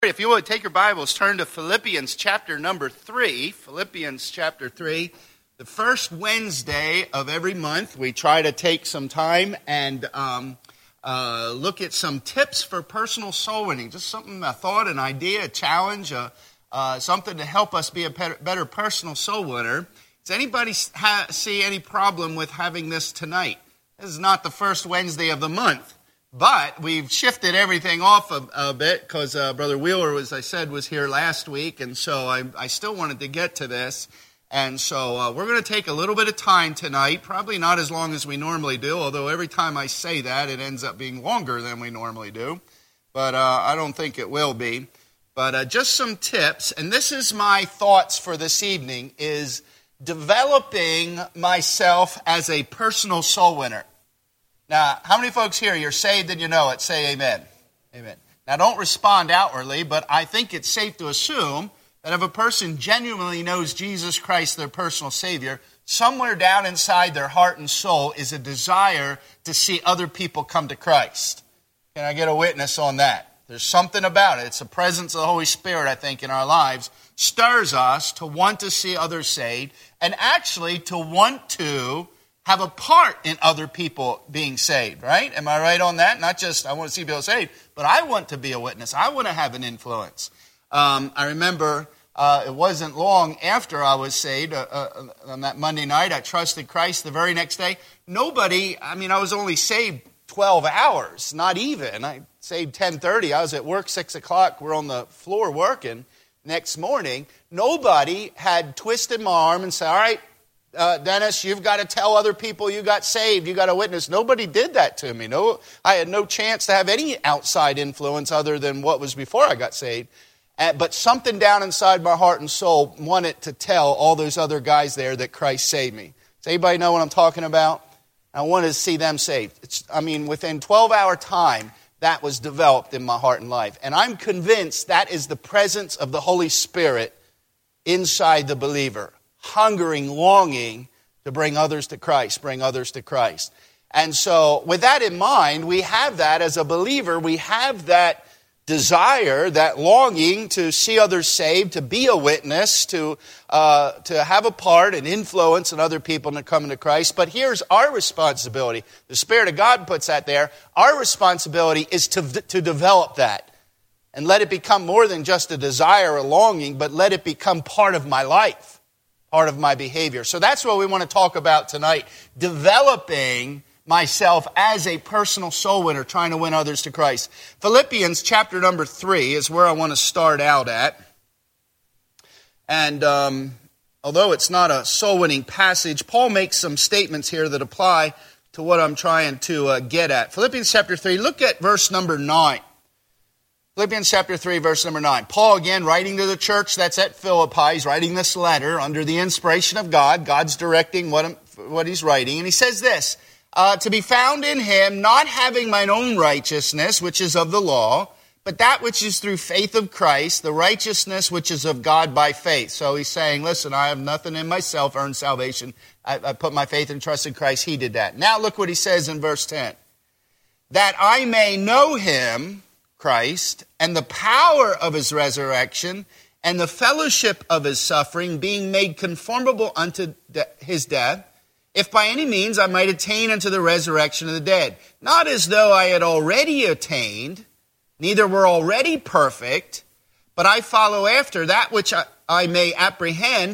If you would take your Bibles, turn to Philippians chapter number 3. Philippians chapter 3. The first Wednesday of every month, we try to take some time and look at some tips for personal soul winning. Just something, a thought, an idea, a challenge, something to help us be a better personal soul winner. Does anybody see any problem with having this tonight? This is not the first Wednesday of the month. But we've shifted everything off a bit because Brother Wheeler, as I said, was here last week. And so I still wanted to get to this. And so we're going to take a little bit of time tonight, probably not as long as we normally do, although every time I say that, it ends up being longer than we normally do. But I don't think it will be. But just some tips. And this is my thoughts for this evening, is developing myself as a personal soul winner. Now, how many folks here, you're saved and you know it? Say amen. Amen. Now, don't respond outwardly, but I think it's safe to assume that if a person genuinely knows Jesus Christ, their personal Savior, somewhere down inside their heart and soul is a desire to see other people come to Christ. Can I get a witness on that? There's something about it. It's the presence of the Holy Spirit, I think, in our lives, stirs us to want to see others saved and actually to want to have a part in other people being saved, right? Am I right on that? Not just I want to see people saved, but I want to be a witness. I want to have an influence. I remember it wasn't long after I was saved. On that Monday night, I trusted Christ. The very next day, I was only saved 12 hours, not even. I saved 10:30. I was at work 6 o'clock. We're on the floor working. Next morning, nobody had twisted my arm and said, all right, Dennis, you've got to tell other people you got saved. You got to witness. Nobody did that to me. No, I had no chance to have any outside influence other than what was before I got saved. But something down inside my heart and soul wanted to tell all those other guys there that Christ saved me. Does anybody know what I'm talking about? I wanted to see them saved. Within 12-hour time, that was developed in my heart and life. And I'm convinced that is the presence of the Holy Spirit inside the believer. Hungering, longing to bring others to Christ, And so with that in mind, we have that as a believer. We have that desire, that longing to see others saved, to be a witness, to have a part and influence in other people to come into Christ. But here's our responsibility. The Spirit of God puts that there. Our responsibility is to develop that and let it become more than just a desire, a longing, but let it become part of my life. Part of my behavior. So that's what we want to talk about tonight. Developing myself as a personal soul winner, trying to win others to Christ. Philippians chapter number 3 is where I want to start out at. And although it's not a soul winning passage, Paul makes some statements here that apply to what I'm trying to get at. Philippians chapter 3, look at verse number 9. Philippians chapter 3, verse number 9. Paul, again, writing to the church that's at Philippi. He's writing this letter under the inspiration of God. God's directing what he's writing. And he says this, to be found in him, not having mine own righteousness, which is of the law, but that which is through faith of Christ, the righteousness which is of God by faith. So he's saying, listen, I have nothing in myself, earned salvation. I put my faith and trust in Christ. He did that. Now look what he says in verse 10. That I may know him, Christ, and the power of his resurrection, and the fellowship of his suffering, being made conformable unto his death, if by any means I might attain unto the resurrection of the dead. Not as though I had already attained, neither were already perfect, but I follow after that which I may apprehend,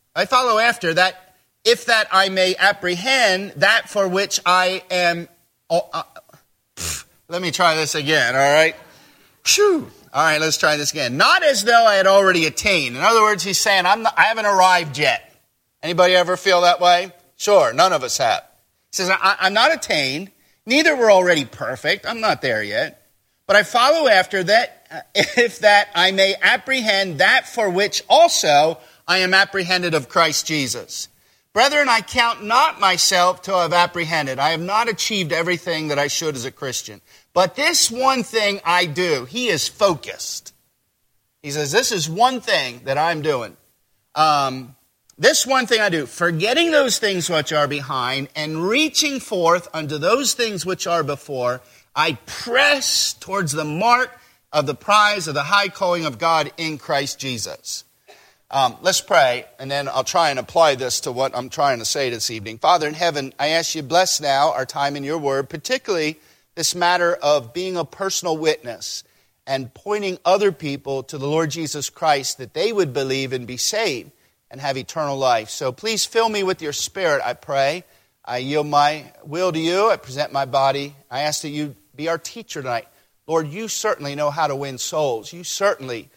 that I may apprehend that for which I am... Let me try this again, all right? Whew. All right, let's try this again. Not as though I had already attained. In other words, he's saying, I haven't arrived yet. Anybody ever feel that way? Sure, none of us have. He says, I'm not attained. Neither were already perfect. I'm not there yet. But I follow after that, if that I may apprehend that for which also I am apprehended of Christ Jesus. Brethren, I count not myself to have apprehended. I have not achieved everything that I should as a Christian. But this one thing I do. He is focused. He says, this is one thing that I'm doing. This one thing I do, forgetting those things which are behind and reaching forth unto those things which are before, I press towards the mark of the prize of the high calling of God in Christ Jesus. Let's pray, and then I'll try and apply this to what I'm trying to say this evening. Father in heaven, I ask you bless now our time in your word, particularly this matter of being a personal witness and pointing other people to the Lord Jesus Christ that they would believe and be saved and have eternal life. So please fill me with your Spirit, I pray. I yield my will to you. I present my body. I ask that you be our teacher tonight. Lord, you certainly know how to win souls. You certainly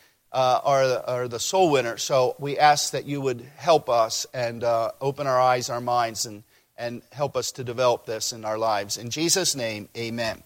are the soul winner. So we ask that you would help us and open our eyes, our minds, and help us to develop this in our lives. In Jesus' name, amen.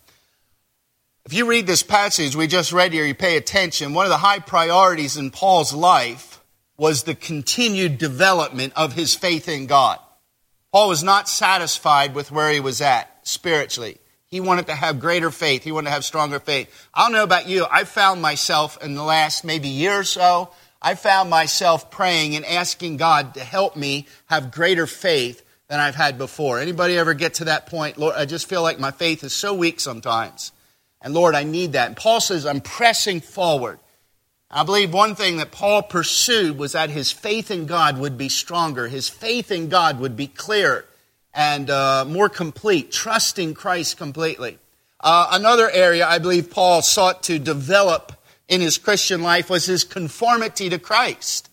If you read this passage we just read here, you pay attention, one of the high priorities in Paul's life was the continued development of his faith in God. Paul was not satisfied with where he was at spiritually. He wanted to have greater faith. He wanted to have stronger faith. I don't know about you. I found myself in the last maybe year or so, I found myself praying and asking God to help me have greater faith than I've had before. Anybody ever get to that point? Lord, I just feel like my faith is so weak sometimes. And Lord, I need that. And Paul says, I'm pressing forward. I believe one thing that Paul pursued was that his faith in God would be stronger. His faith in God would be clearer and more complete, trusting Christ completely. Another area I believe Paul sought to develop in his Christian life was his conformity to Christ.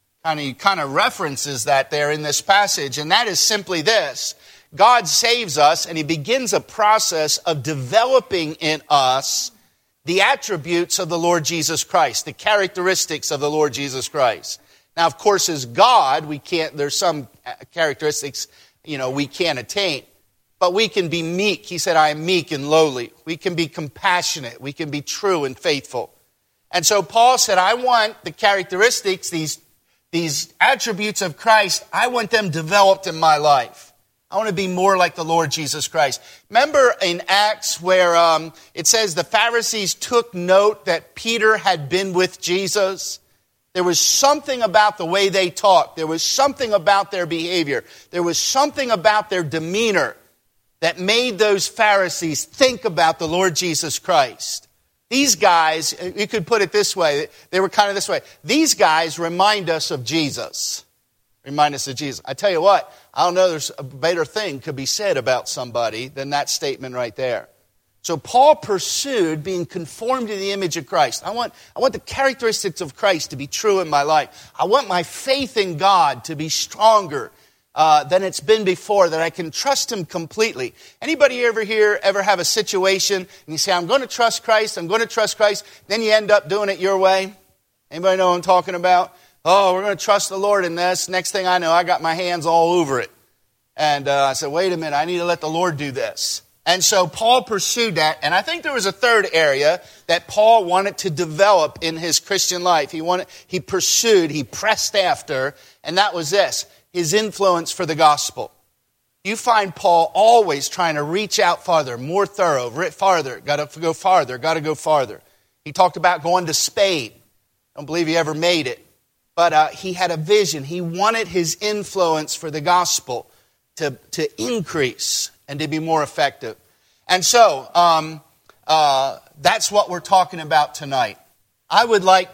He kind of references that there in this passage, and that is simply this. God saves us, and he begins a process of developing in us the attributes of the Lord Jesus Christ, the characteristics of the Lord Jesus Christ. Now, of course, as God, there's some characteristics we can't attain. But we can be meek. He said, I am meek and lowly. We can be compassionate. We can be true and faithful. And so Paul said, I want the characteristics, these attributes of Christ, I want them developed in my life. I want to be more like the Lord Jesus Christ. Remember in Acts where it says the Pharisees took note that Peter had been with Jesus? There was something about the way they talked. There was something about their behavior. There was something about their demeanor that made those Pharisees think about the Lord Jesus Christ. These guys, you could put it this way, they were kind of this way. These guys remind us of Jesus. Remind us of Jesus. I tell you what, I don't know there's a better thing could be said about somebody than that statement right there. So Paul pursued being conformed to the image of Christ. I want the characteristics of Christ to be true in my life. I want my faith in God to be stronger than it's been before, that I can trust him completely. Anybody ever have a situation and you say, I'm going to trust Christ, then you end up doing it your way? Anybody know what I'm talking about? Oh, we're going to trust the Lord in this. Next thing I know, I got my hands all over it. And I said, wait a minute, I need to let the Lord do this. And so Paul pursued that, and I think there was a third area that Paul wanted to develop in his Christian life. He pressed after, and that was this, his influence for the gospel. You find Paul always trying to reach out farther, more thorough, farther, got to go farther. He talked about going to Spain. I don't believe he ever made it. But he had a vision. He wanted his influence for the gospel to increase and to be more effective. And so, that's what we're talking about tonight. I would like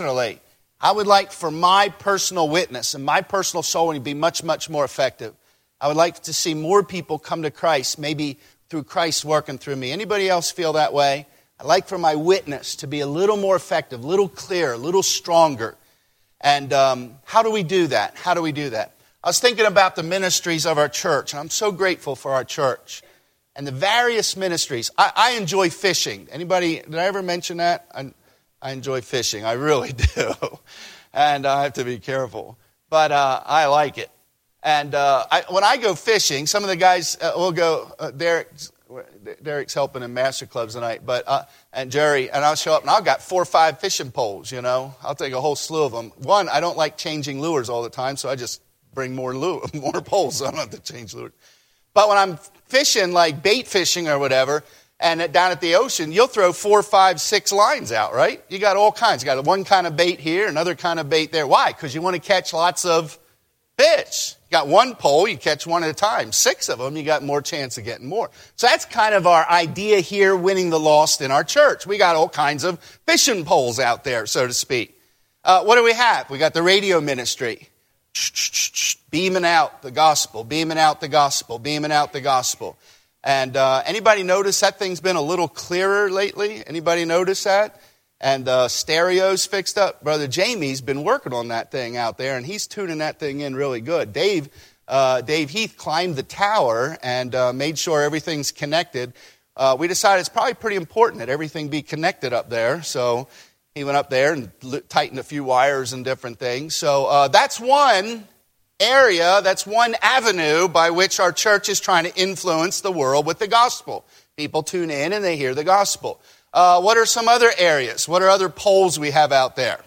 for my personal witness and my personal soul to be much, much more effective. I would like to see more people come to Christ, maybe through Christ working through me. Anybody else feel that way? I'd like for my witness to be a little more effective, a little clearer, a little stronger. And how do we do that? I was thinking about the ministries of our church, and I'm so grateful for our church and the various ministries. I enjoy fishing. Anybody, did I ever mention that? I enjoy fishing. I really do. And I have to be careful. But I like it. And when I go fishing, some of the guys will go, Derek's helping in Master Clubs tonight, and Jerry, and I'll show up, and I've got 4 or 5 fishing poles, I'll take a whole slew of them. One, I don't like changing lures all the time, so I just bring more poles, so I don't have to change lures. But when I'm fishing, like bait fishing or whatever, and down at the ocean, you'll throw 4, 5, 6 lines out, right? You got all kinds. You got one kind of bait here, another kind of bait there. Why? Because you want to catch lots of fish. You Got one pole, you catch one at a time. 6 of them, you got more chance of getting more. So that's kind of our idea here, winning the lost in our church. We got all kinds of fishing poles out there, so to speak. What do we have? We got the radio ministry. Beaming out the gospel, beaming out the gospel, beaming out the gospel. And anybody notice that thing's been a little clearer lately? Anybody notice that? And the stereo's fixed up. Brother Jamie's been working on that thing out there, and he's tuning that thing in really good. Dave Heath climbed the tower and made sure everything's connected. We decided it's probably pretty important that everything be connected up there. So he went up there and tightened a few wires and different things. So that's one area, that's one avenue by which our church is trying to influence the world with the gospel. People tune in and they hear the gospel. What are some other areas? What are other polls we have out there?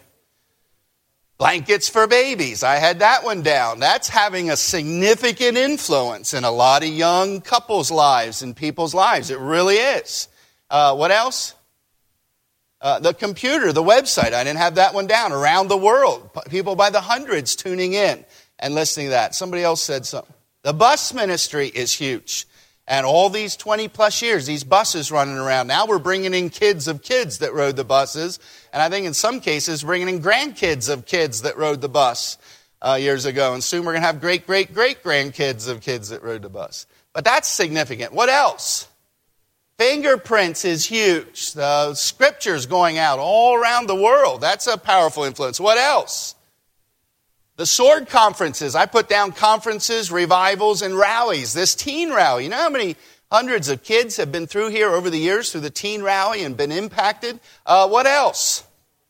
Blankets for babies. I had that one down. That's having a significant influence in a lot of young couples' lives and people's lives. It really is. What else? The computer, the website. I didn't have that one down. Around the world. People by the hundreds tuning in and listening to that. Somebody else said something. The bus ministry is huge. And all these 20 plus years, these buses running around. Now we're bringing in kids of kids that rode the buses. And I think in some cases, bringing in grandkids of kids that rode the bus years ago. And soon we're going to have great-great-great-grandkids of kids that rode the bus. But that's significant. What else? Fingerprints is huge. The scriptures going out all around the world. That's a powerful influence. What else? The sword conferences. I put down conferences, revivals, and rallies. This teen rally. You know how many hundreds of kids have been through here over the years through the teen rally and been impacted? What else?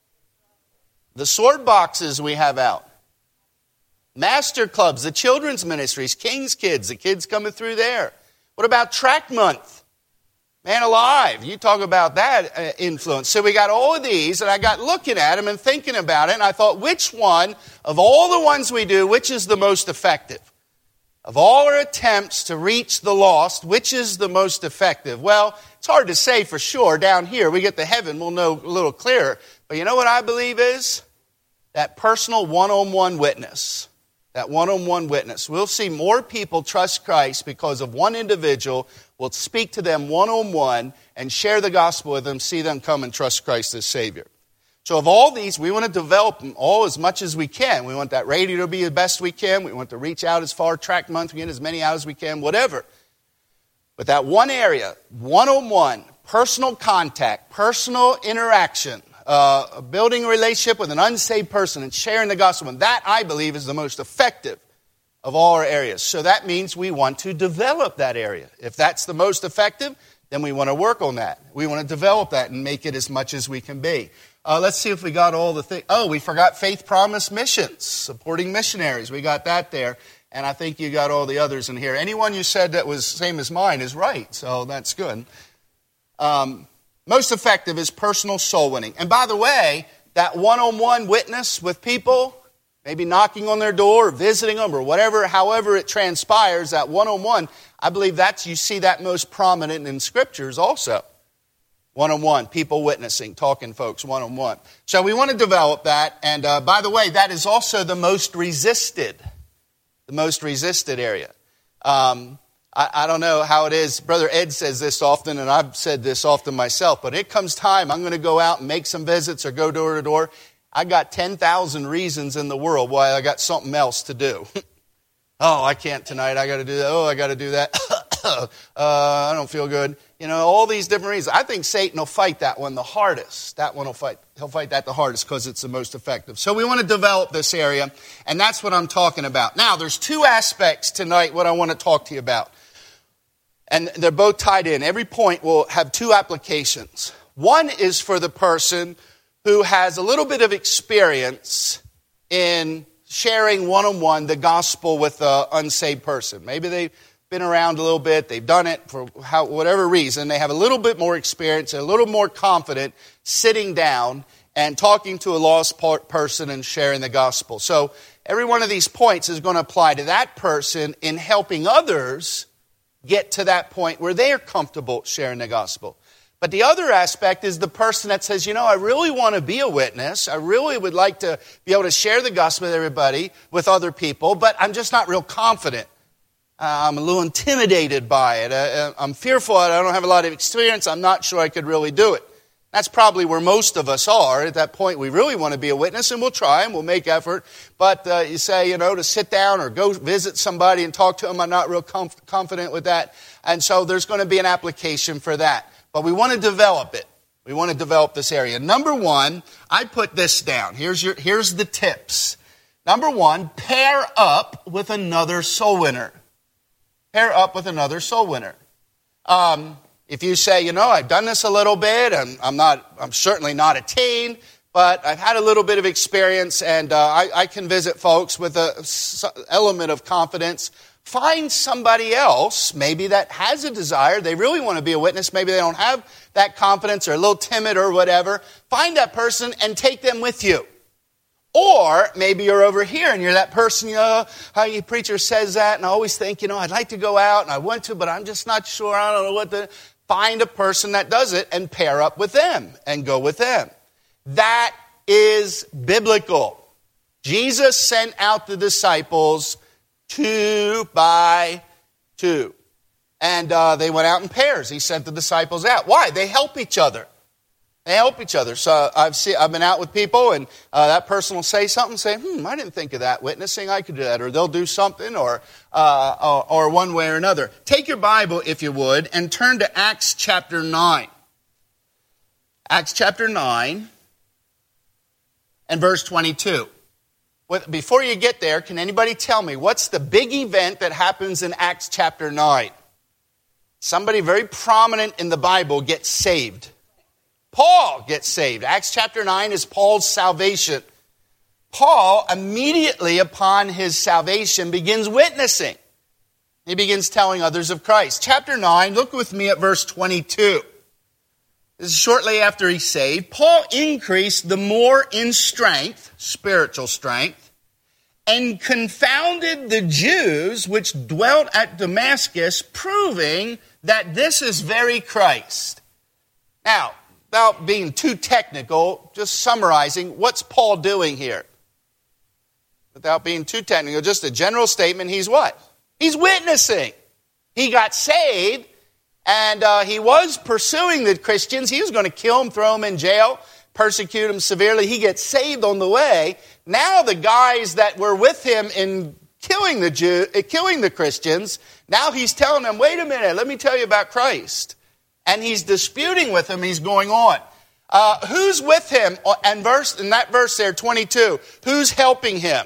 The sword boxes we have out. Master clubs, the children's ministries, King's Kids, the kids coming through there. What about Track Month? Man alive, you talk about that influence. So we got all of these, and I got looking at them and thinking about it, and I thought, which one, of all the ones we do, which is the most effective? Of all our attempts to reach the lost, which is the most effective? Well, it's hard to say for sure. Down here, we get to heaven, we'll know a little clearer. But you know what I believe is? That personal one-on-one witness. That one-on-one witness. We'll see more people trust Christ because of one individual will speak to them one-on-one and share the gospel with them, see them come and trust Christ as Savior. So of all these, we want to develop them all as much as we can. We want that radio to be the best we can. We want to reach out as far, Track Month, we get as many out as we can, whatever. But that one area, one-on-one, personal contact, personal interaction, building a relationship with an unsaved person and sharing the gospel, and that, I believe, is the most effective of all our areas. So that means we want to develop that area. If that's the most effective, then we want to work on that. We want to develop that and make it as much as we can be. Let's see if we got all the things. Oh, we forgot Faith Promise Missions, supporting missionaries. We got that there. And I think you got all the others in here. Anyone you said that was same as mine is right, so that's good. Most effective is personal soul winning. And by the way, that one-on-one witness with people, maybe knocking on their door or visiting them or whatever, however it transpires, that one-on-one, I believe you see that most prominent in scriptures also. One-on-one, people witnessing, talking folks one-on-one. So we want to develop that. And by the way, that is also the most resisted area. I don't know how it is. Brother Ed says this often, and I've said this often myself, but it comes time, I'm going to go out and make some visits or go door to door. I got 10,000 reasons in the world why I got something else to do. Oh, I can't tonight. I got to do that. Oh, I got to do that. I don't feel good. You know, all these different reasons. I think Satan will fight that one the hardest. That one he'll fight that the hardest because it's the most effective. So we want to develop this area, and that's what I'm talking about. Now, there's 2 aspects tonight what I want to talk to you about. And they're both tied in. Every point will have 2 applications. One is for the person who has a little bit of experience in sharing one-on-one the gospel with an unsaved person. Maybe they've been around a little bit, they've done it for whatever reason, they have a little bit more experience, a little more confident sitting down and talking to a lost person and sharing the gospel. So every one of these points is going to apply to that person in helping others get to that point where they are comfortable sharing the gospel. But the other aspect is the person that says, I really want to be a witness. I really would like to be able to share the gospel with everybody, with other people, but I'm just not real confident. I'm a little intimidated by it. I'm fearful. I don't have a lot of experience. I'm not sure I could really do it. That's probably where most of us are. At that point, we really want to be a witness, and we'll try and we'll make effort. But you say, to sit down or go visit somebody and talk to them, I'm not real confident with that. And so there's going to be an application for that. But we want to develop it. We want to develop this area. Number one, I put this down. Here's the tips. Number one, pair up with another soul winner. Pair up with another soul winner. If you say, I've done this a little bit, I'm certainly not a teen, but I've had a little bit of experience, and I can visit folks with an element of confidence. Find somebody else, maybe that has a desire. They really want to be a witness. Maybe they don't have that confidence or a little timid or whatever. Find that person and take them with you. Or maybe you're over here and you're that person, how your preacher says that, and I always think, I'd like to go out and I want to, but I'm just not sure. I don't know what to. Find a person that does it and pair up with them and go with them. That is biblical. Jesus sent out the disciples 2 by 2. And they went out in pairs. He sent the disciples out. Why? They help each other. They help each other. So I've been out with people, and that person will say something, say, I didn't think of that witnessing. I could do that. Or they'll do something, or one way or another. Take your Bible, if you would, and turn to Acts chapter 9. Acts chapter 9 and verse 22. Before you get there, can anybody tell me, what's the big event that happens in Acts chapter 9? Somebody very prominent in the Bible gets saved. Paul gets saved. Acts chapter 9 is Paul's salvation. Paul, immediately upon his salvation, begins witnessing. He begins telling others of Christ. Chapter 9, look with me at verse 22. This is shortly after he's saved. Paul increased the more in strength, spiritual strength, and confounded the Jews which dwelt at Damascus, proving that this is very Christ. Now, without being too technical, just summarizing, what's Paul doing here? Without being too technical, just a general statement, he's what? He's witnessing. He got saved, and he was pursuing the Christians. He was going to kill them, throw them in jail, persecute them severely. He gets saved on the way. Now the guys that were with him in killing the Christians, now he's telling them, wait a minute, let me tell you about Christ. And he's disputing with them. He's going on. Who's with him? And in that verse there, 22, who's helping him?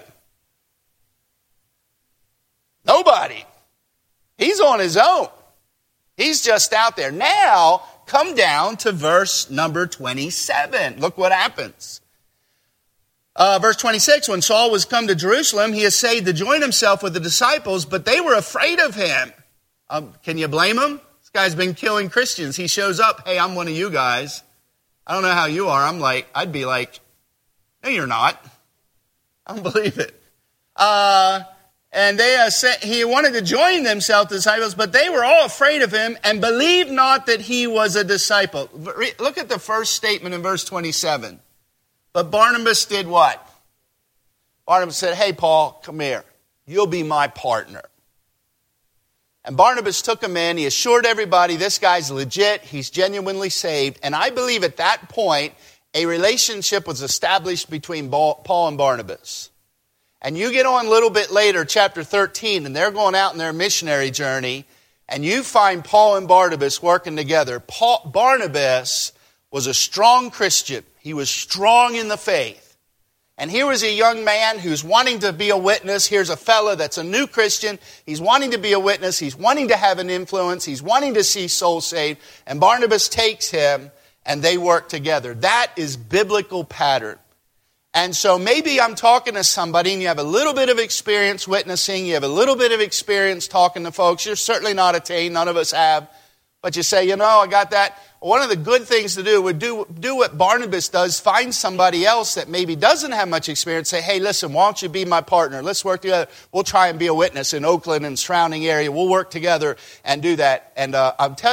Nobody. He's on his own. He's just out there. Now, come down to verse number 27. Look what happens. Verse 26, when Saul was come to Jerusalem, he essayed to join himself with the disciples, but they were afraid of him. Can you blame him? This guy's been killing Christians. He shows up, hey, I'm one of you guys. I don't know how you are. I'd be like, no, you're not. I don't believe it. And he wanted to join themselves, the disciples, but they were all afraid of him and believed not that he was a disciple. Look at the first statement in verse 27. But Barnabas did what? Barnabas said, hey, Paul, come here. You'll be my partner. And Barnabas took him in. He assured everybody this guy's legit. He's genuinely saved. And I believe at that point, a relationship was established between Paul and Barnabas. And you get on a little bit later, chapter 13, and they're going out on their missionary journey, and you find Paul and Barnabas working together. Barnabas was a strong Christian. He was strong in the faith. And here was a young man who's wanting to be a witness. Here's a fella that's a new Christian. He's wanting to be a witness. He's wanting to have an influence. He's wanting to see souls saved. And Barnabas takes him, and they work together. That is biblical pattern. And so maybe I'm talking to somebody and you have a little bit of experience witnessing, you have a little bit of experience talking to folks. You're certainly not a teen, none of us have. But you say, I got that. One of the good things to do would do what Barnabas does, find somebody else that maybe doesn't have much experience, say, hey, listen, why don't you be my partner? Let's work together. We'll try and be a witness in Oakland and surrounding area. We'll work together and do that. And I'll tell you,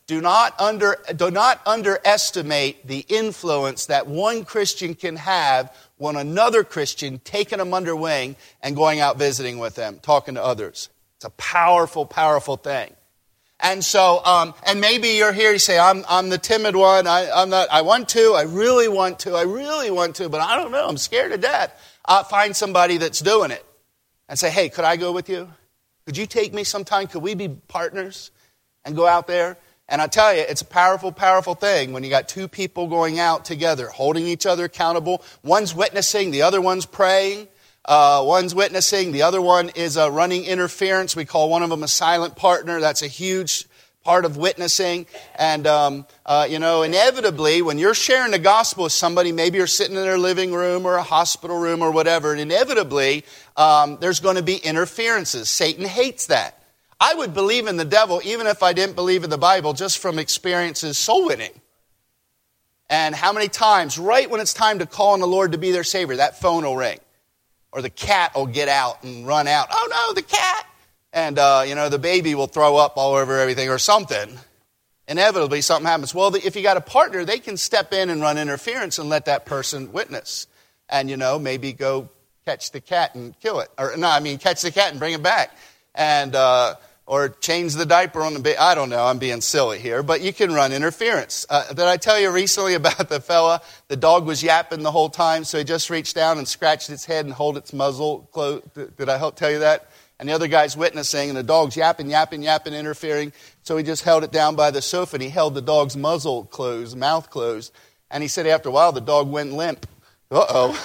do not underestimate the influence that one Christian can have on another Christian, taking them under wing and going out visiting with them, talking to others. It's a powerful, powerful thing. And so, and maybe you're here, you say, I'm the timid one, I want to, I really want to, but I don't know, I'm scared to death. Find somebody that's doing it and say, hey, could I go with you? Could you take me sometime? Could we be partners and go out there? And I tell you, it's a powerful, powerful thing when you got two people going out together, holding each other accountable. One's witnessing, the other one's praying. One's witnessing, the other one is running interference. We call one of them a silent partner. That's a huge part of witnessing. And, inevitably, when you're sharing the gospel with somebody, maybe you're sitting in their living room or a hospital room or whatever, and inevitably, there's going to be interferences. Satan hates that. I would believe in the devil even if I didn't believe in the Bible, just from experiences soul winning. And how many times, right when it's time to call on the Lord to be their Savior, that phone will ring. Or the cat will get out and run out. Oh no, the cat! And, the baby will throw up all over everything or something. Inevitably, something happens. Well, if you got a partner, they can step in and run interference and let that person witness. And, maybe go catch the cat and kill it. Catch the cat and bring it back. And, or change the diaper on the baby. I don't know, I'm being silly here. But you can run interference. Did I tell you recently about the fella? The dog was yapping the whole time, so he just reached down and scratched its head and held its muzzle closed. Did I tell you that? And the other guy's witnessing, and the dog's yapping, interfering. So he just held it down by the sofa, and he held the dog's muzzle closed, mouth closed. And he said after a while, the dog went limp. Uh-oh.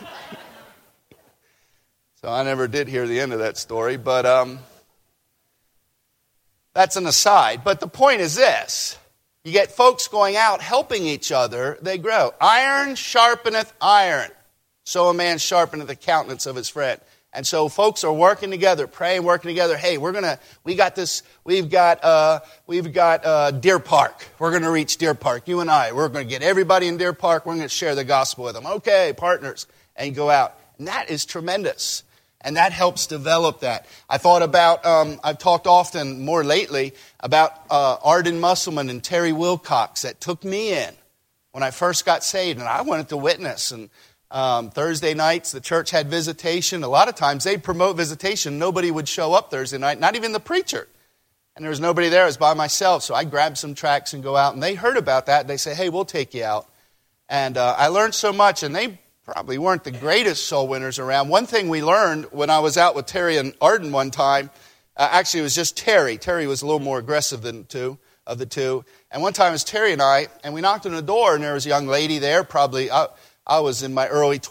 So I never did hear the end of that story, but that's an aside. But the point is this. You get folks going out helping each other, they grow. Iron sharpeneth iron. So a man sharpeneth the countenance of his friend. And so folks are working together, praying, working together. Hey, we've got Deer Park. We're going to reach Deer Park, you and I. We're going to get everybody in Deer Park. We're going to share the gospel with them. Okay, partners. And you go out. And that is tremendous. And that helps develop that. I thought about, I've talked often more lately about Arden Musselman and Terry Wilcox that took me in when I first got saved. And I wanted to witness. And Thursday nights, the church had visitation. A lot of times they'd promote visitation. Nobody would show up Thursday night, not even the preacher. And there was nobody there. I was by myself. So I grabbed some tracts and go out. And they heard about that. They say, hey, we'll take you out. And I learned so much. And they probably weren't the greatest soul winners around. One thing we learned when I was out with Terry and Arden one time, actually it was just Terry. Terry was a little more aggressive than the two. And one time it was Terry and I, and we knocked on the door, and there was a young lady there, probably, I was in my early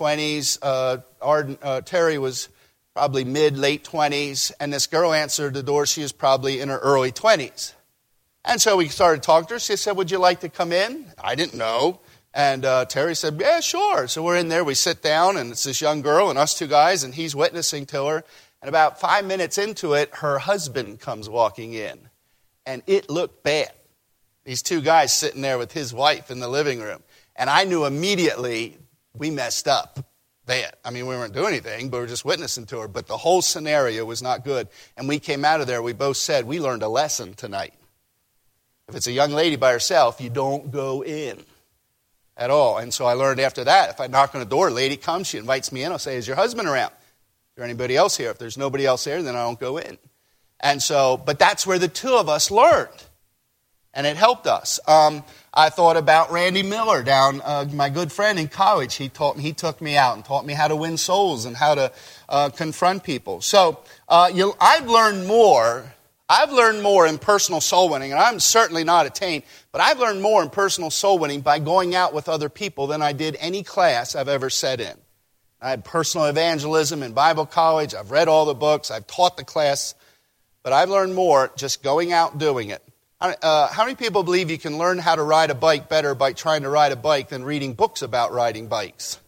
20s. Terry was probably late 20s, and this girl answered the door. She was probably in her early 20s. And so we started talking to her. She said, would you like to come in? I didn't know. And Terry said, yeah, sure. So we're in there. We sit down, and it's this young girl and us two guys, and he's witnessing to her. And about 5 minutes into it, her husband comes walking in. And it looked bad. These two guys sitting there with his wife in the living room. And I knew immediately we messed up bad. I mean, we weren't doing anything, but we were just witnessing to her. But the whole scenario was not good. And we came out of there, we both said, we learned a lesson tonight. If it's a young lady by herself, you don't go in at all. And so I learned after that, if I knock on the door, a lady comes, she invites me in, I'll say, is your husband around? Is there anybody else here? If there's nobody else there, then I don't go in. And so, but that's where the two of us learned. And it helped us. I thought about Randy Miller down, my good friend in college. He took me out and taught me how to win souls and how to confront people. So I've learned more in personal soul winning, and I'm certainly not attained, but I've learned more in personal soul winning by going out with other people than I did any class I've ever sat in. I had personal evangelism in Bible college. I've read all the books. I've taught the class. But I've learned more just going out and doing it. How many people believe you can learn how to ride a bike better by trying to ride a bike than reading books about riding bikes?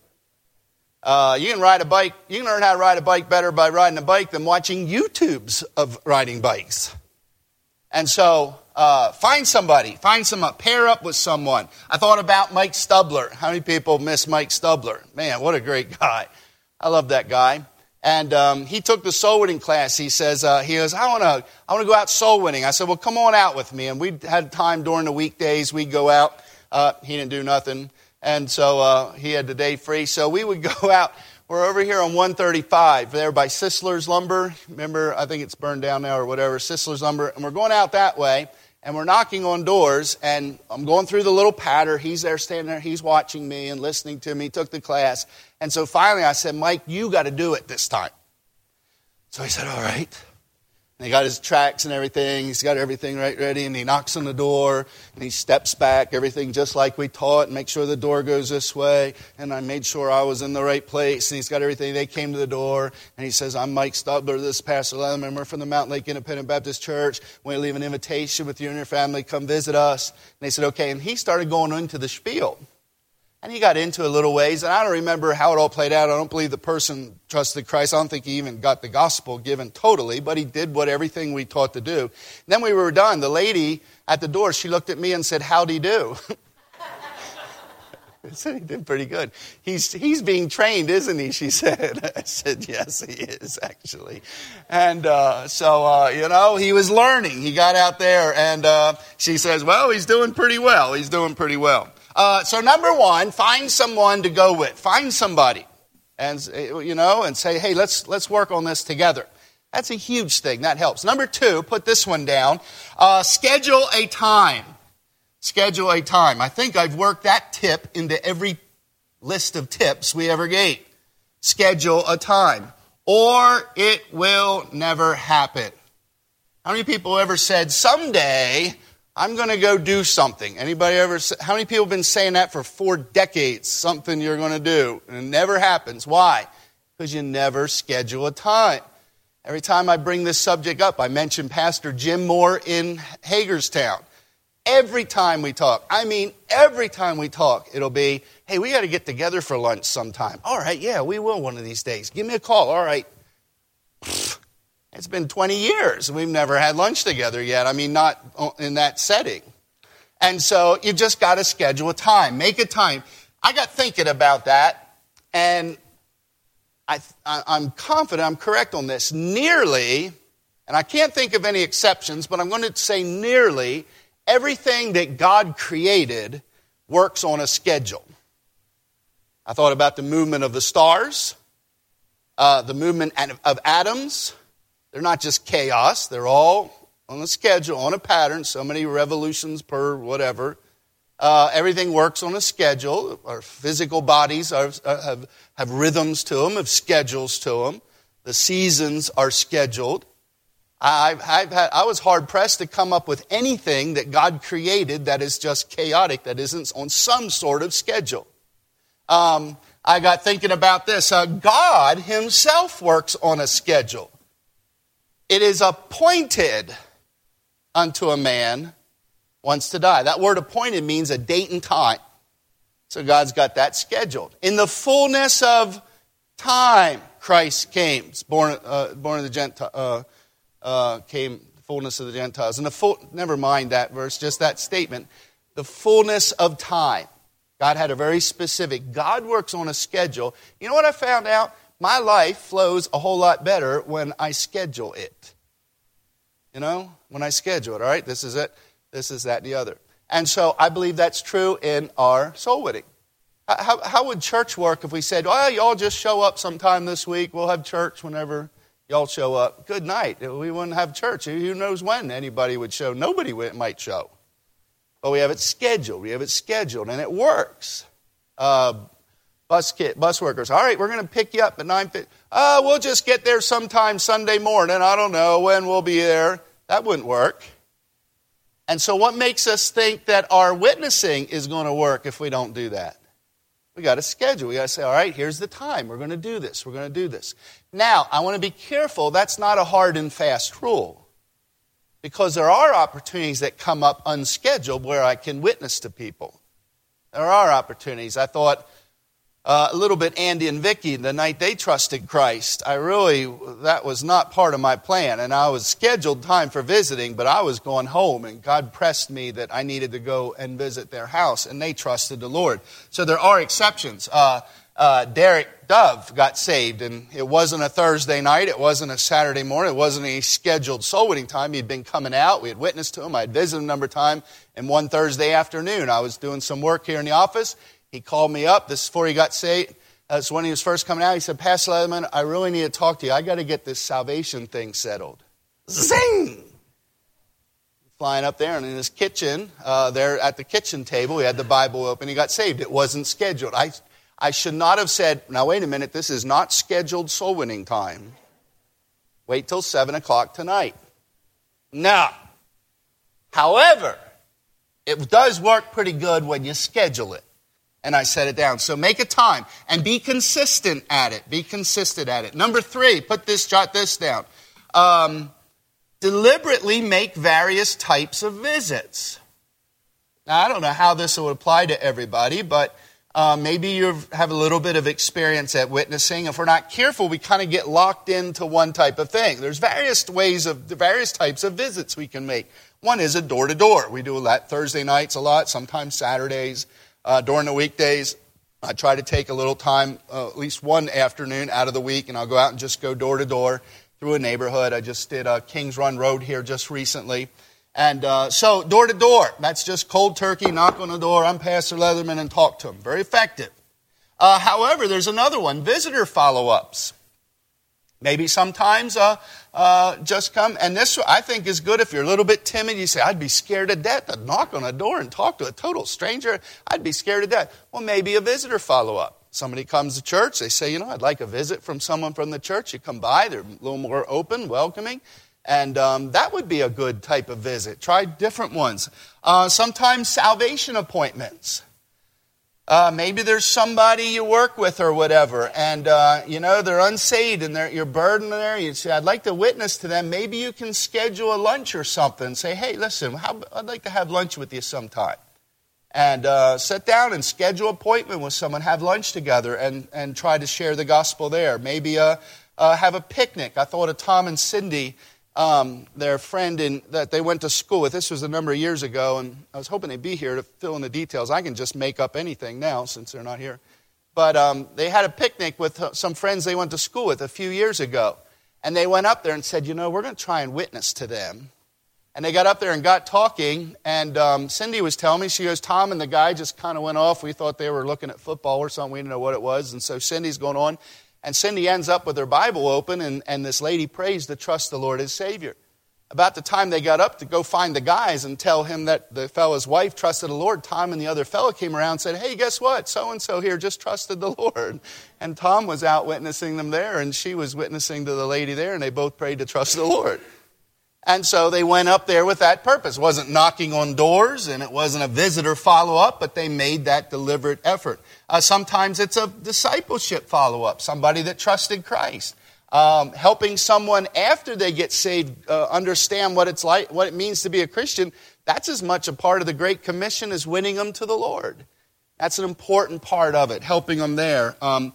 You can learn how to ride a bike better by riding a bike than watching YouTubes of riding bikes. And so, find pair up with someone. I thought about Mike Stubler. How many people miss Mike Stubler? Man, what a great guy. I love that guy. And he took the soul winning class. He goes, I want to go out soul winning. I said, well, come on out with me. And we had time during the weekdays. We'd go out. He didn't do nothing. And so he had the day free. So we would go out. We're over here on 135 there by Sisler's Lumber. Remember, I think it's burned down now or whatever, Sisler's Lumber. And we're going out that way. And we're knocking on doors. And I'm going through the little patter. He's there standing there. He's watching me and listening to me. He took the class. And so finally I said, Mike, you got to do it this time. So he said, all right. And he got his tracks and everything. He's got everything right ready. And he knocks on the door. And he steps back, everything just like we taught. And make sure the door goes this way. And I made sure I was in the right place. And he's got everything. They came to the door. And he says, I'm Mike Stubler. This is Pastor Leatherman. We're from the Mountain Lake Independent Baptist Church. We leave an invitation with you and your family. Come visit us. And they said, okay. And he started going into the spiel. And he got into a little ways, and I don't remember how it all played out. I don't believe the person trusted Christ. I don't think he even got the gospel given totally, but he did everything we taught to do. And then we were done. The lady at the door, she looked at me and said, how'd he do? I said, he did pretty good. He's being trained, isn't he? She said. I said, yes, he is, actually. And so he was learning. He got out there, and she says, well, he's doing pretty well. He's doing pretty well. So number one, find someone to go with. Find somebody, and say, hey, let's work on this together. That's a huge thing. That helps. Number two, put this one down. Schedule a time. Schedule a time. I think I've worked that tip into every list of tips we ever gave. Schedule a time, or it will never happen. How many people ever said, someday I'm going to go do something? Anybody ever? How many people have been saying that for 4 decades? Something you're going to do, and it never happens. Why? Because you never schedule a time. Every time I bring this subject up, I mention Pastor Jim Moore in Hagerstown. Every time we talk, it'll be, hey, we got to get together for lunch sometime. All right, yeah, we will one of these days. Give me a call. All right. It's been 20 years. We've never had lunch together yet. I mean, not in that setting. And so you just got to schedule a time. Make a time. I got thinking about that, and I'm confident I'm correct on this. Nearly, and I can't think of any exceptions, but I'm going to say nearly, everything that God created works on a schedule. I thought about the movement of the stars, the movement of atoms. They're not just chaos. They're all on a schedule, on a pattern, so many revolutions per whatever. Everything works on a schedule. Our physical bodies have rhythms to them, have schedules to them. The seasons are scheduled. I was hard-pressed to come up with anything that God created that is just chaotic, that isn't on some sort of schedule. I got thinking about this. God himself works on a schedule. It is appointed unto a man once to die. That word appointed means a date and time. So God's got that scheduled. In the fullness of time, Christ came. It's born of the Gentiles. Came the fullness of the Gentiles. And never mind that verse, just that statement. The fullness of time. God had a very specific. God works on a schedule. You know what I found out? My life flows a whole lot better when I schedule it. When I schedule it, all right? This is it. This is that and the other. And so I believe that's true in our soul winning. How would church work if we said, well, y'all just show up sometime this week. We'll have church whenever y'all show up. Good night. We wouldn't have church. Who knows when anybody would show. Nobody might show. But we have it scheduled. And it works. Bus workers. All right, we're going to pick you up at 9:50. We'll just get there sometime Sunday morning. I don't know when we'll be there. That wouldn't work. And so what makes us think that our witnessing is going to work if we don't do that? We got to schedule. We got to say, all right, here's the time. We're going to do this. We're going to do this. Now, I want to be careful. That's not a hard and fast rule. Because there are opportunities that come up unscheduled where I can witness to people. There are opportunities. I thought a little bit Andy and Vicky, the night they trusted Christ, that was not part of my plan. And I was scheduled time for visiting, but I was going home. And God pressed me that I needed to go and visit their house. And they trusted the Lord. So there are exceptions. Derek Dove got saved, and it wasn't a Thursday night, it wasn't a Saturday morning, it wasn't a scheduled soul winning time. He'd been coming out, we had witnessed to him, I'd visited him a number of times, and one Thursday afternoon, I was doing some work here in the office. He called me up, this is before he got saved. That's when he was first coming out. He said, Pastor Leatherman, I really need to talk to you. I got to get this salvation thing settled. Zing! Flying up there, and in his kitchen, there at the kitchen table, he had the Bible open. He got saved. It wasn't scheduled. I should not have said, now wait a minute, this is not scheduled soul winning time. Wait till 7 o'clock tonight. No. However, it does work pretty good when you schedule it. And I set it down. So make a time and be consistent at it. Be consistent at it. Number 3, jot this down. Deliberately make various types of visits. Now, I don't know how this will apply to everybody, but maybe you have a little bit of experience at witnessing. If we're not careful, we kind of get locked into one type of thing. There's various types of visits we can make. One is a door-to-door. We do that Thursday nights a lot, sometimes Saturdays. During the weekdays, I try to take a little time, at least one afternoon out of the week, and I'll go out and just go door-to-door through a neighborhood. I just did Kings Run Road here just recently. And so door-to-door, that's just cold turkey, knock on the door, I'm Pastor Leatherman, and talk to them. Very effective. However, there's another one, visitor follow-ups. Maybe sometimes just come, and this I think is good if you're a little bit timid. You say, I'd be scared to death to knock on a door and talk to a total stranger. I'd be scared to death. Well, maybe a visitor follow-up. Somebody comes to church, they say, I'd like a visit from someone from the church. You come by, they're a little more open, welcoming, and that would be a good type of visit. Try different ones. Sometimes salvation appointments. Maybe there's somebody you work with or whatever, and they're unsaved and you're burdened there. You say, I'd like to witness to them. Maybe you can schedule a lunch or something. Say, hey, listen, I'd like to have lunch with you sometime. And sit down and schedule an appointment with someone, have lunch together, and try to share the gospel there. Maybe have a picnic. I thought of Tom and Cindy, their friend that they went to school with. This was a number of years ago, and I was hoping they'd be here to fill in the details. I can just make up anything now since they're not here. But they had a picnic with some friends they went to school with a few years ago. And they went up there and said, we're going to try and witness to them. And they got up there and got talking, and Cindy was telling me, she goes, Tom and the guy just kind of went off. We thought they were looking at football or something. We didn't know what it was. And so Cindy's going on. And Cindy ends up with her Bible open, and this lady prays to trust the Lord as Savior. About the time they got up to go find the guys and tell him that the fellow's wife trusted the Lord, Tom and the other fellow came around and said, hey, guess what? So-and-so here just trusted the Lord. And Tom was out witnessing them there, and she was witnessing to the lady there, and they both prayed to trust the Lord. And so they went up there with that purpose. It wasn't knocking on doors, and it wasn't a visitor follow-up, but they made that deliberate effort. Sometimes it's a discipleship follow-up, somebody that trusted Christ. Helping someone after they get saved understand what it's like, what it means to be a Christian. That's as much a part of the Great Commission as winning them to the Lord. That's an important part of it, helping them there.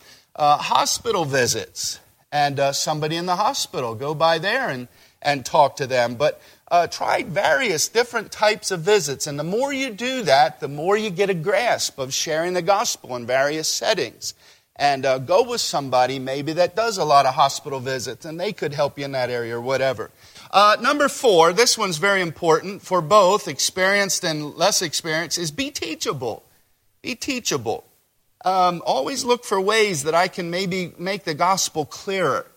Hospital visits, and somebody in the hospital, go by there and talk to them. But try various different types of visits. And the more you do that, the more you get a grasp of sharing the gospel in various settings. And go with somebody maybe that does a lot of hospital visits, and they could help you in that area or whatever. Number 4, this one's very important for both experienced and less experienced, is be teachable. Be teachable. Always look for ways that I can maybe make the gospel clearer.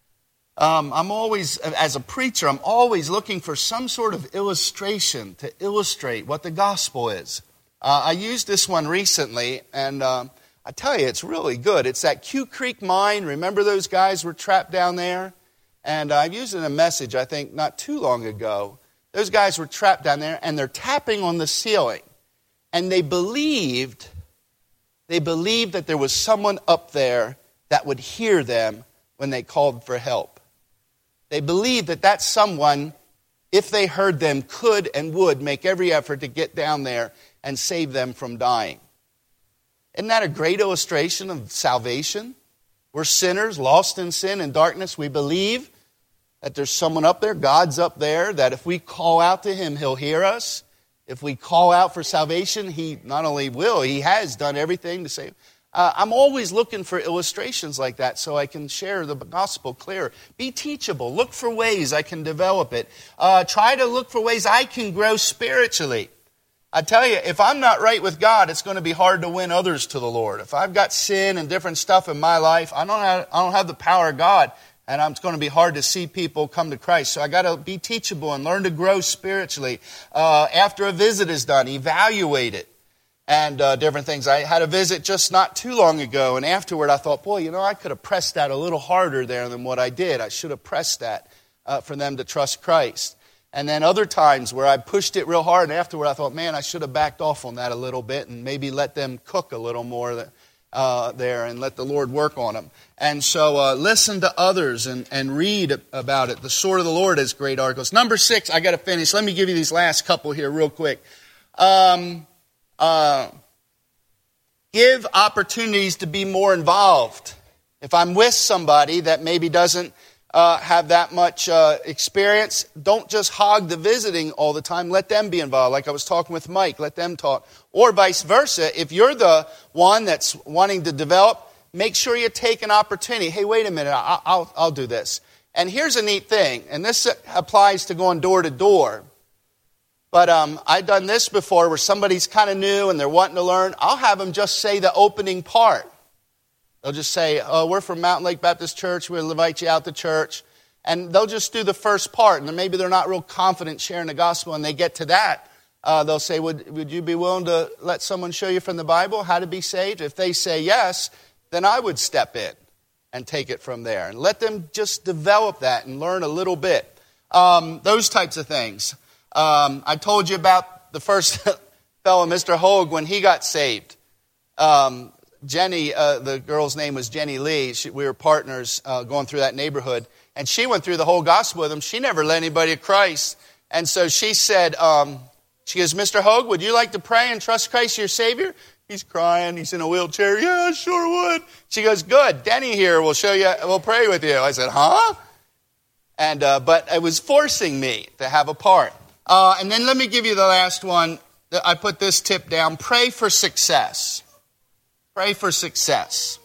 I'm always, as a preacher, I'm always looking for some sort of illustration to illustrate what the gospel is. I used this one recently, and I tell you, it's really good. It's that Q Creek mine. Remember those guys were trapped down there? And I've used it in a message, I think, not too long ago. Those guys were trapped down there, and they're tapping on the ceiling. And they believed that there was someone up there that would hear them when they called for help. They believed that someone, if they heard them, could and would make every effort to get down there and save them from dying. Isn't that a great illustration of salvation? We're sinners, lost in sin and darkness. We believe that there's someone up there, God's up there, that if we call out to Him, He'll hear us. If we call out for salvation, He not only will, He has done everything to save. I'm always looking for illustrations like that so I can share the gospel clear. Be teachable. Look for ways I can develop it. Try to look for ways I can grow spiritually. I tell you, if I'm not right with God, it's going to be hard to win others to the Lord. If I've got sin and different stuff in my life, I don't have the power of God, and it's going to be hard to see people come to Christ. So I got to be teachable and learn to grow spiritually. After a visit is done, evaluate it. And different things. I had a visit just not too long ago, and afterward I thought, boy, I could have pressed that a little harder there than what I did. I should have pressed that for them to trust Christ. And then other times where I pushed it real hard, and afterward I thought, man, I should have backed off on that a little bit and maybe let them cook a little more there and let the Lord work on them. And so listen to others and read about it. The Sword of the Lord has great articles. Number 6, I got to finish. Let me give you these last couple here real quick. Give opportunities to be more involved. If I'm with somebody that maybe doesn't have that much experience, don't just hog the visiting all the time. Let them be involved. Like I was talking with Mike, let them talk. Or vice versa. If you're the one that's wanting to develop, make sure you take an opportunity. Hey, wait a minute, I'll do this. And here's a neat thing, and this applies to going door to door. But I've done this before where somebody's kind of new and they're wanting to learn. I'll have them just say the opening part. They'll just say, we're from Mountain Lake Baptist Church. We'll invite you out to church. And they'll just do the first part. And maybe they're not real confident sharing the gospel. And they get to that. They'll say, would you be willing to let someone show you from the Bible how to be saved? If they say yes, then I would step in and take it from there. And let them just develop that and learn a little bit. Those types of things. I told you about the first fellow, Mr. Hogue, when he got saved. Jenny, the girl's name was Jenny Lee. We were partners going through that neighborhood. And she went through the whole gospel with him. She never led anybody to Christ. And so she said, she goes, Mr. Hogue, would you like to pray and trust Christ your Savior? He's crying. He's in a wheelchair. Yeah, I sure would. She goes, good. Denny here will show you. We'll pray with you. I said, huh? And but it was forcing me to have a part. And then let me give you the last one. I put this tip down. Pray for success. Pray for success.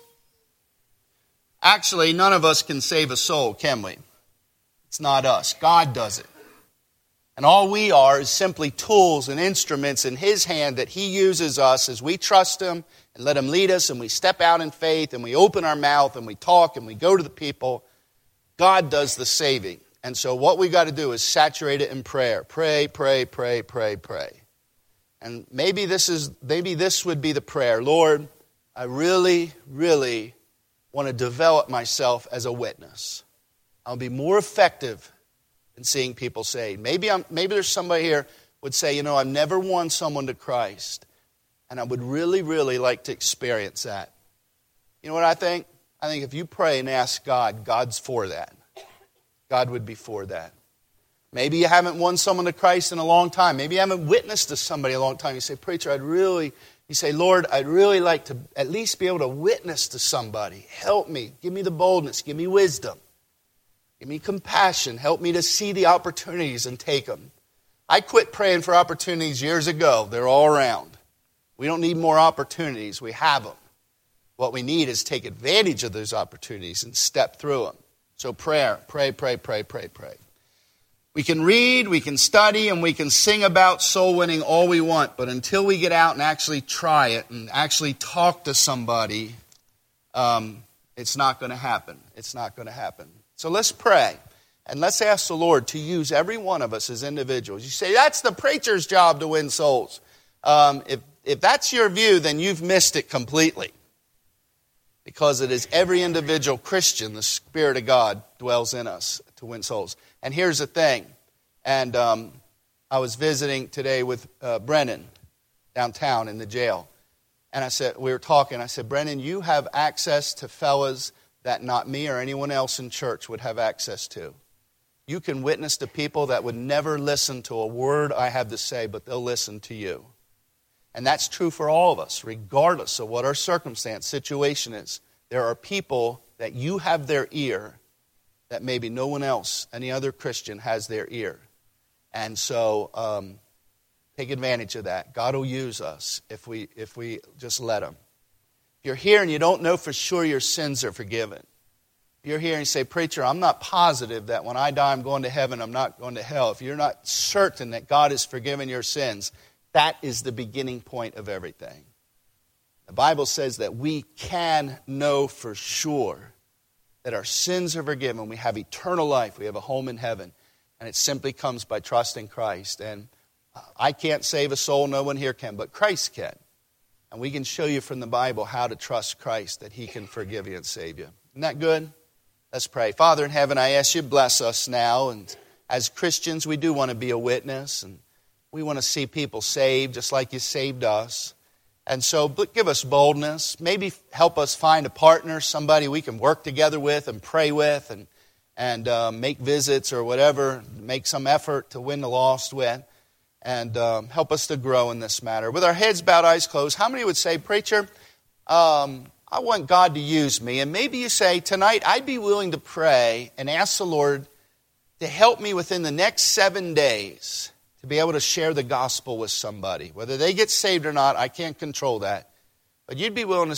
Actually, none of us can save a soul, can we? It's not us. God does it. And all we are is simply tools and instruments in His hand that He uses us as we trust Him and let Him lead us and we step out in faith and we open our mouth and we talk and we go to the people. God does the saving. And so what we got to do is saturate it in prayer. Pray, pray, pray, pray, pray. And maybe this would be the prayer. Lord, I really, really want to develop myself as a witness. I'll be more effective in seeing people saved. Maybe there's somebody here would say, I've never won someone to Christ, and I would really, really like to experience that. You know what I think? I think if you pray and ask God, God's for that. God would be for that. Maybe you haven't won someone to Christ in a long time. Maybe you haven't witnessed to somebody a long time. You say, preacher, you say, Lord, I'd really like to at least be able to witness to somebody. Help me. Give me the boldness. Give me wisdom. Give me compassion. Help me to see the opportunities and take them. I quit praying for opportunities years ago. They're all around. We don't need more opportunities. We have them. What we need is take advantage of those opportunities and step through them. So prayer, pray, pray, pray, pray, pray. We can read, we can study, and we can sing about soul winning all we want, but until we get out and actually try it and actually talk to somebody, it's not going to happen. It's not going to happen. So let's pray, and let's ask the Lord to use every one of us as individuals. You say, that's the preacher's job to win souls. If that's your view, then you've missed it completely. Because it is every individual Christian, the Spirit of God dwells in us to win souls. And here's the thing. And I was visiting today with Brennan downtown in the jail. And we were talking. I said, Brennan, you have access to fellas that not me or anyone else in church would have access to. You can witness to people that would never listen to a word I have to say, but they'll listen to you. And that's true for all of us, regardless of what our circumstance, situation is. There are people that you have their ear that maybe no one else, any other Christian, has their ear. And so take advantage of that. God will use us if we just let Him. If you're here and you don't know for sure your sins are forgiven. If you're here and you say, preacher, I'm not positive that when I die I'm going to heaven, I'm not going to hell. If you're not certain that God has forgiven your sins, that is the beginning point of everything. The Bible says that we can know for sure that our sins are forgiven. We have eternal life. We have a home in heaven. And it simply comes by trusting Christ. And I can't save a soul. No one here can. But Christ can. And we can show you from the Bible how to trust Christ, that He can forgive you and save you. Isn't that good? Let's pray. Father in heaven, I ask you to bless us now. And as Christians, we do want to be a witness. And we want to see people saved just like you saved us. And so give us boldness. Maybe help us find a partner, somebody we can work together with and pray with and make visits or whatever, make some effort to win the lost with. And help us to grow in this matter. With our heads bowed, eyes closed, how many would say, preacher, I want God to use me? And maybe you say, tonight I'd be willing to pray and ask the Lord to help me within the next 7 days to be able to share the gospel with somebody. Whether they get saved or not, I can't control that. But you'd be willing to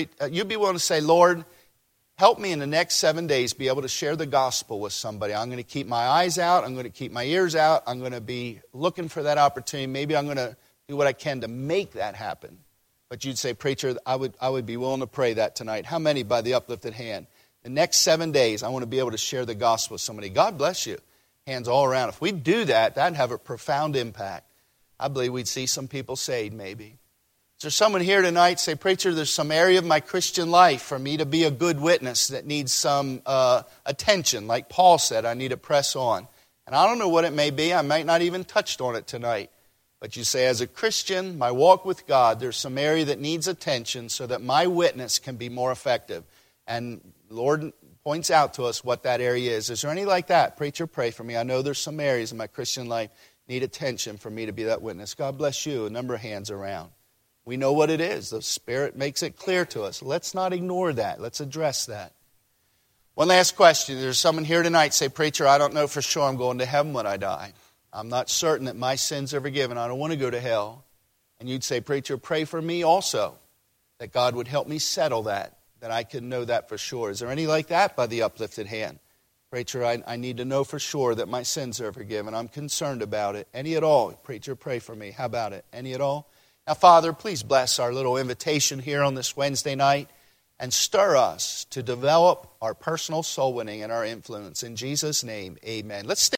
say, Lord, help me in the next 7 days be able to share the gospel with somebody. I'm going to keep my eyes out. I'm going to keep my ears out. I'm going to be looking for that opportunity. Maybe I'm going to do what I can to make that happen. But you'd say, preacher, I would be willing to pray that tonight. How many by the uplifted hand? The next 7 days, I want to be able to share the gospel with somebody. God bless you. Hands all around. If we do that, that'd have a profound impact. I believe we'd see some people saved maybe. Is there someone here tonight say, preacher, there's some area of my Christian life for me to be a good witness that needs some attention. Like Paul said, I need to press on. And I don't know what it may be. I might not even touched on it tonight. But you say, as a Christian, my walk with God, there's some area that needs attention so that my witness can be more effective. And the Lord points out to us what that area is. Is there any like that? Preacher, pray for me. I know there's some areas in my Christian life need attention for me to be that witness. God bless you. A number of hands around. We know what it is. The Spirit makes it clear to us. Let's not ignore that. Let's address that. One last question. There's someone here tonight say, preacher, I don't know for sure I'm going to heaven when I die. I'm not certain that my sins are forgiven. I don't want to go to hell. And you'd say, preacher, pray for me also, that God would help me settle that I can know that for sure. Is there any like that by the uplifted hand? Preacher, I need to know for sure that my sins are forgiven. I'm concerned about it. Any at all? Preacher, pray for me. How about it? Any at all? Now, Father, please bless our little invitation here on this Wednesday night and stir us to develop our personal soul winning and our influence. In Jesus' name, amen. Let's stand.